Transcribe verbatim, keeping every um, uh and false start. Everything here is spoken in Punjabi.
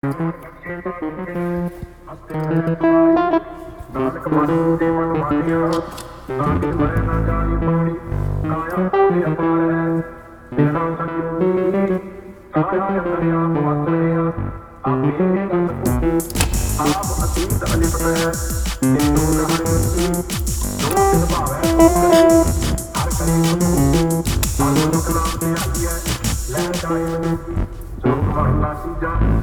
ਨਾਨਕ ਮਨ ਤੇ ਮਨ ਮਾਨਿਆ ਨਾਨਕ ਮਰੇ ਨਾ ਜਾਈ ਪੌੜੀ ਕਾਇਆ ਹੋਏ ਅਪਾਰੈ ਤੇਰਾ ਸੰਜੋਗੀ ਕਾਇਆ ਅੰਦਰ ਆਪ ਵਸਰਿਆ ਆਪੇ ਗਤ ਆਪ ਅਤੀਤ ਅਲਿਪਤ ਹੈ ਇਹ ਦੋ ਰਹਿ ਦੋ ਤਿਨ ਭਾਵੈ ਹਰ ਕਰੀ ਹਰ ਮਨੁੱਖ ਨਾਮ ਤੇ ਆਈ ਹੈ ਲੈ ਜਾਏ ਜੋ ਮਹਲਾ ਤੀਜਾ